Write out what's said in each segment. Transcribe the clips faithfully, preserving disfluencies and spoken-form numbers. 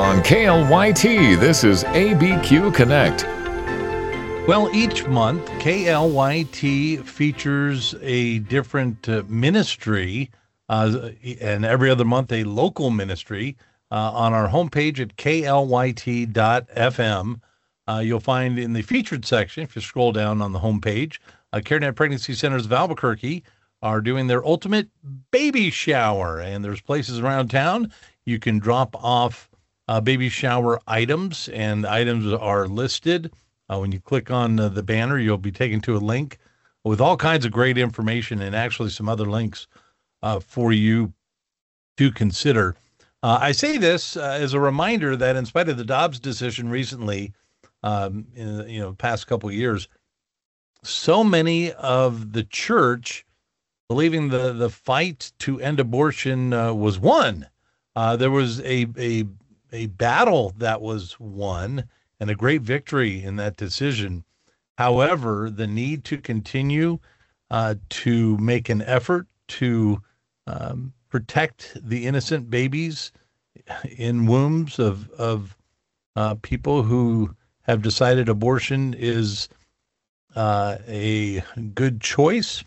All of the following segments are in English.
On K L Y T, this is A B Q Connect. Well, each month, K L Y T features a different uh, ministry, uh, and every other month, a local ministry. Uh, on our homepage at K L Y T dot F M, uh, you'll find in the featured section, if you scroll down on the homepage, uh, CareNet Pregnancy Centers of Albuquerque are doing their ultimate baby shower, and there's places around town you can drop off uh, baby shower items, and items are listed. Uh, when you click on uh, the banner, you'll be taken to a link with all kinds of great information and actually some other links uh, for you to consider. Uh, I say this uh, as a reminder that in spite of the Dobbs decision recently, um, in the, you know, past couple of years, so many of the church believing the, the fight to end abortion uh, was won. Uh, there was a, a, a battle that was won and a great victory in that decision. However, the need to continue uh, to make an effort to um, protect the innocent babies in wombs of, of uh, people who have decided abortion is uh, a good choice.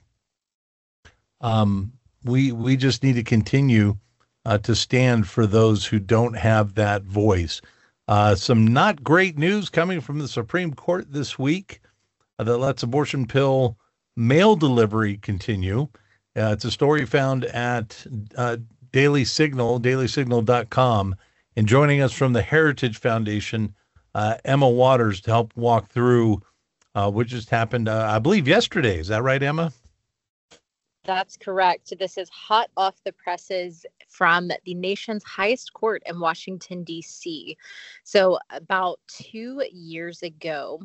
Um, we we just need to continue uh, to stand for those who don't have that voice. Uh, some not great news coming from the Supreme Court this week uh, that lets abortion pill mail delivery continue. Uh, it's a story found at uh, Daily Signal, daily signal dot com. And joining us from the Heritage Foundation, uh, Emma Waters, to help walk through uh, what just happened, uh, I believe, yesterday. Is that right, Emma? That's correct. This is hot off the presses from the nation's highest court in Washington, D C. So about two years ago,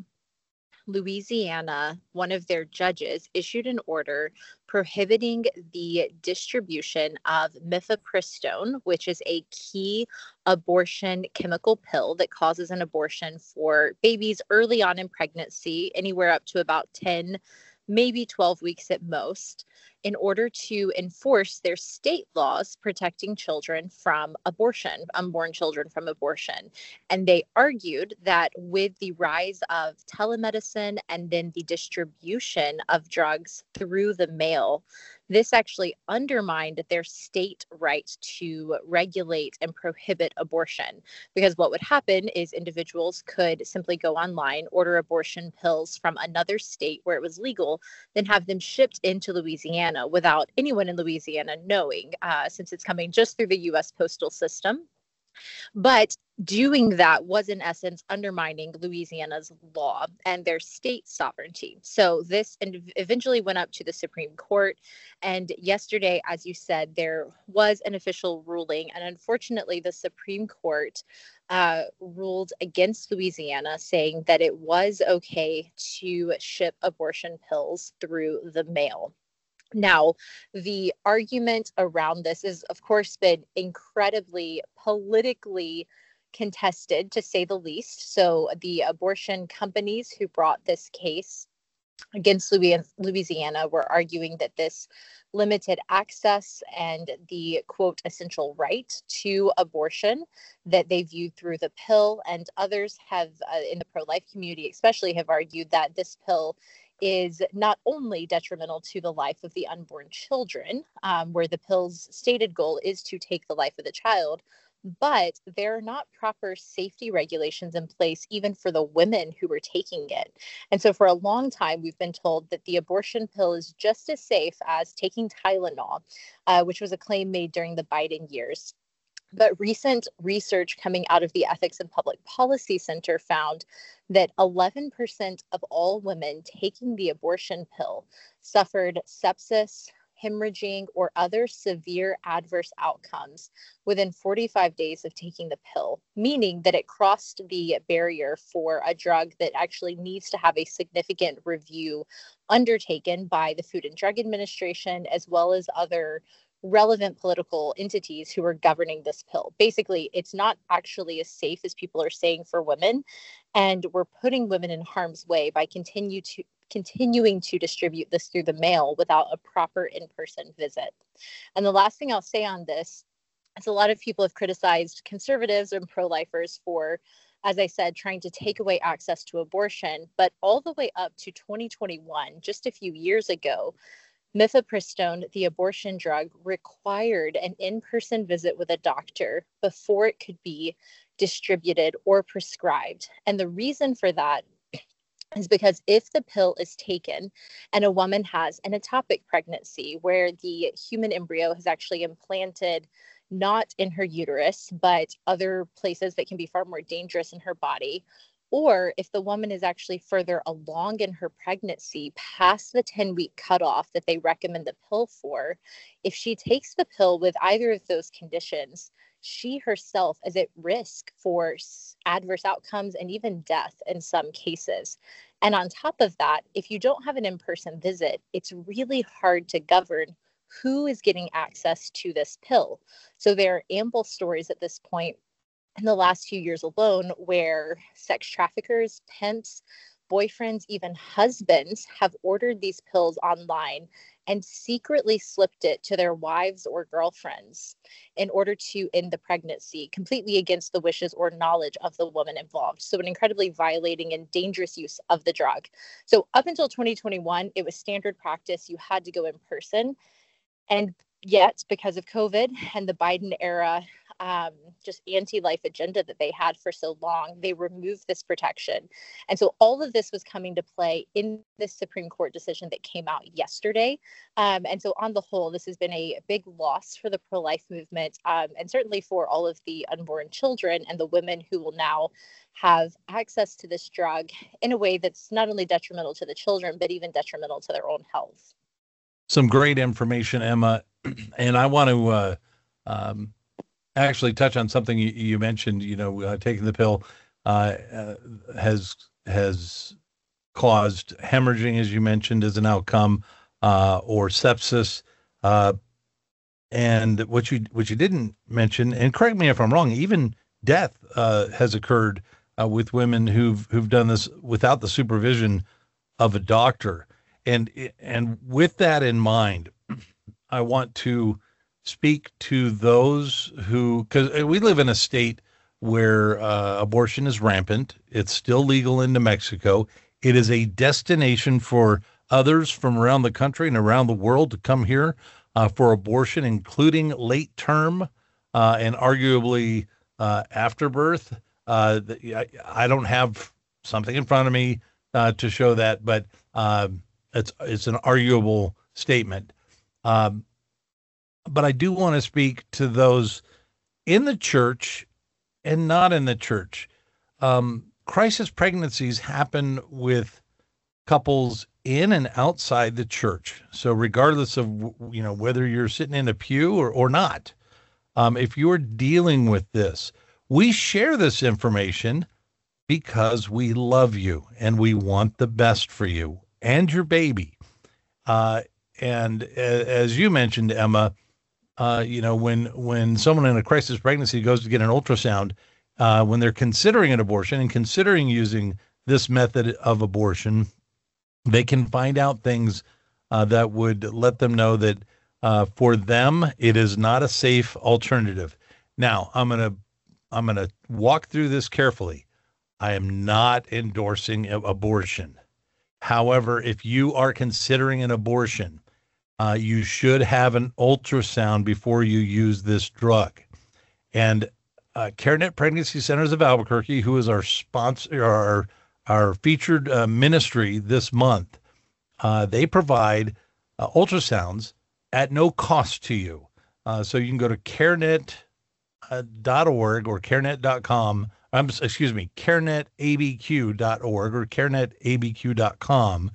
Louisiana, one of their judges, issued an order prohibiting the distribution of mifepristone, which is a key abortion chemical pill that causes an abortion for babies early on in pregnancy, anywhere up to about ten, maybe twelve weeks at most, in order to enforce their state laws protecting children from abortion, unborn children from abortion. And they argued that with the rise of telemedicine and then the distribution of drugs through the mail, this actually undermined their state right to regulate and prohibit abortion. Because what would happen is individuals could simply go online, order abortion pills from another state where it was legal, then have them shipped into Louisiana without anyone in Louisiana knowing, uh, since it's coming just through the U S postal system. But doing that was, in essence, undermining Louisiana's law and their state sovereignty. So this eventually went up to the Supreme Court. And yesterday, as you said, there was an official ruling. And unfortunately, the Supreme Court uh, ruled against Louisiana, saying that it was okay to ship abortion pills through the mail. Now, the argument around this has, of course, been incredibly politically contested, to say the least. So the abortion companies who brought this case against Louisiana were arguing that this limited access and the, quote, essential right to abortion that they viewed through the pill. And others have, uh, in the pro-life community especially, have argued that this pill is not only detrimental to the life of the unborn children, um, where the pill's stated goal is to take the life of the child, but there are not proper safety regulations in place even for the women who were taking it. And so for a long time, we've been told that the abortion pill is just as safe as taking Tylenol, uh, which was a claim made during the Biden years. But recent research coming out of the Ethics and Public Policy Center found that eleven percent of all women taking the abortion pill suffered sepsis, hemorrhaging, or other severe adverse outcomes within forty-five days of taking the pill, meaning that it crossed the barrier for a drug that actually needs to have a significant review undertaken by the Food and Drug Administration, as well as other relevant political entities who are governing this pill. Basically, it's not actually as safe as people are saying for women, and we're putting women in harm's way by continue to continuing to distribute this through the mail without a proper in-person visit. And the last thing I'll say on this As a lot of people have criticized conservatives and pro-lifers for, as I said, trying to take away access to abortion. But all the way up to twenty twenty-one, just a few years ago, mifepristone, the abortion drug, required an in-person visit with a doctor before it could be distributed or prescribed. And the reason for that is because if the pill is taken and a woman has an ectopic pregnancy where the human embryo has actually implanted not in her uterus, but other places that can be far more dangerous in her body, or if the woman is actually further along in her pregnancy past the ten-week cutoff that they recommend the pill for, if she takes the pill with either of those conditions, she herself is at risk for adverse outcomes and even death in some cases. And on top of that, if you don't have an in-person visit, it's really hard to govern who is getting access to this pill. So there are ample stories at this point in the last few years alone where sex traffickers, pimps, boyfriends, even husbands have ordered these pills online and secretly slipped it to their wives or girlfriends in order to end the pregnancy, completely against the wishes or knowledge of the woman involved. So an incredibly violating and dangerous use of the drug. So up until twenty twenty-one, it was standard practice. You had to go in person. And yet, because of COVID and the Biden era, um, just anti-life agenda that they had for so long, they removed this protection. And so all of this was coming to play in this Supreme Court decision that came out yesterday. Um, and so on the whole, this has been a big loss for the pro-life movement, um, and certainly for all of the unborn children and the women who will now have access to this drug in a way that's not only detrimental to the children, but even detrimental to their own health. Some great information, Emma. And I want to uh, um, actually touch on something you, you mentioned. You know, uh, taking the pill uh, uh, has has caused hemorrhaging, as you mentioned, as an outcome, uh, or sepsis. Uh, and what you what you didn't mention, and correct me if I'm wrong, even death uh, has occurred uh, with women who've who've done this without the supervision of a doctor. And and with that in mind, I want to speak to those who, because we live in a state where uh, abortion is rampant. It's still legal in New Mexico. It is a destination for others from around the country and around the world to come here uh, for abortion, including late term uh, and arguably uh, afterbirth. Uh, I, I don't have something in front of me uh, to show that, but uh, It's it's an arguable statement. Um, but I do want to speak to those in the church and not in the church. Um, crisis pregnancies happen with couples in and outside the church. So regardless of, you know, whether you're sitting in a pew or, or not, um, if you're dealing with this, we share this information because we love you and we want the best for you and your baby. Uh, and a- as you mentioned, Emma, uh, you know, when, when someone in a crisis pregnancy goes to get an ultrasound, uh, when they're considering an abortion and considering using this method of abortion, they can find out things uh, that would let them know that uh, for them, it is not a safe alternative. Now, I'm going to, I'm going to walk through this carefully. I am not endorsing abortion. However, if you are considering an abortion, uh, you should have an ultrasound before you use this drug. And uh, CareNet Pregnancy Centers of Albuquerque, who is our sponsor, our, our featured uh, ministry this month, uh, they provide uh, ultrasounds at no cost to you. Uh, so you can go to carenet dot org or carenet dot com. Um, excuse me, carenet a b q dot org or carenet a b q dot com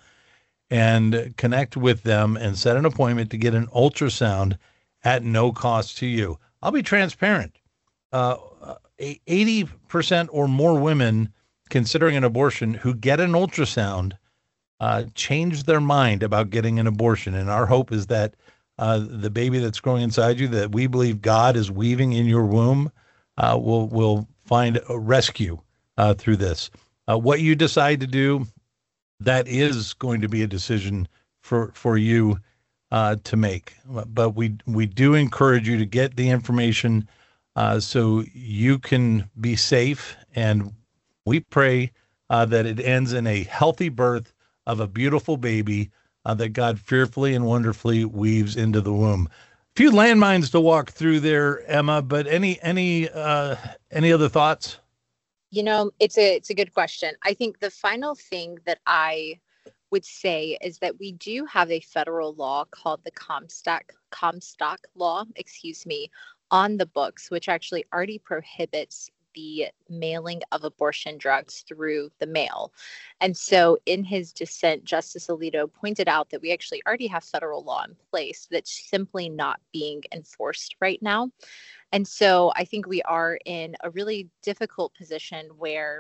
and connect with them and set an appointment to get an ultrasound at no cost to you. I'll be transparent. Uh, eighty percent or more women considering an abortion who get an ultrasound uh, change their mind about getting an abortion. And our hope is that uh, the baby that's growing inside you, that we believe God is weaving in your womb, uh, will will find a rescue uh, through this. Uh, what you decide to do, that is going to be a decision for, for you. uh, to make. But we we do encourage you to get the information uh, so you can be safe. And we pray uh, that it ends in a healthy birth of a beautiful baby uh, that God fearfully and wonderfully weaves into the womb. A few landmines to walk through there, Emma, but any any uh, any other thoughts? You know, it's a it's a good question. I think the final thing that I would say is that we do have a federal law called the Comstock Comstock law, excuse me, on the books, which actually already prohibits the mailing of abortion drugs through the mail. And so in his dissent, Justice Alito pointed out that we actually already have federal law in place that's simply not being enforced right now. And so I think we are in a really difficult position where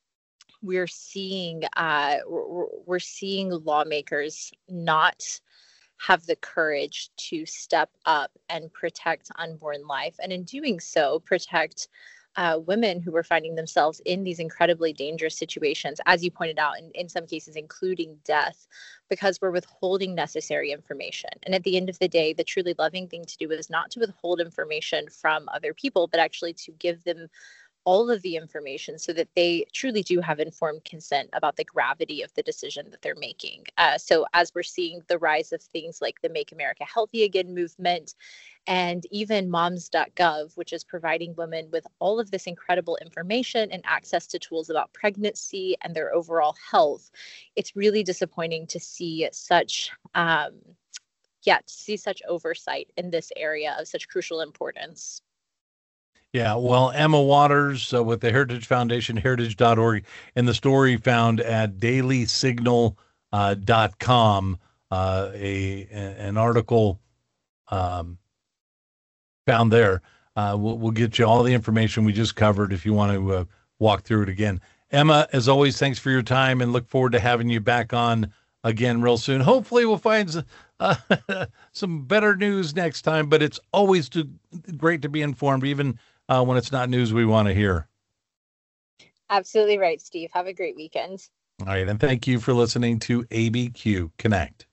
we're seeing uh, we're, we're seeing lawmakers not have the courage to step up and protect unborn life, and in doing so, protect uh, women who were finding themselves in these incredibly dangerous situations, as you pointed out, in, in some cases, including death, because we're withholding necessary information. And at the end of the day, the truly loving thing to do is not to withhold information from other people, but actually to give them all of the information so that they truly do have informed consent about the gravity of the decision that they're making. Uh, so as we're seeing the rise of things like the Make America Healthy Again movement, and even moms dot gov, which is providing women with all of this incredible information and access to tools about pregnancy and their overall health, it's really disappointing to see such, um, yeah, to see such oversight in this area of such crucial importance. Yeah, well, Emma Waters uh, with the Heritage Foundation, heritage dot org, and the story found at daily signal dot com, uh, a an article um, found there. Uh, we'll, we'll get you all the information we just covered if you want to uh, walk through it again. Emma, as always, thanks for your time, and look forward to having you back on again real soon. Hopefully we'll find uh, some better news next time, but it's always too great to be informed, even Uh, when it's not news we want to hear. Absolutely right, Steve. Have a great weekend. All right. And thank you for listening to A B Q Connect.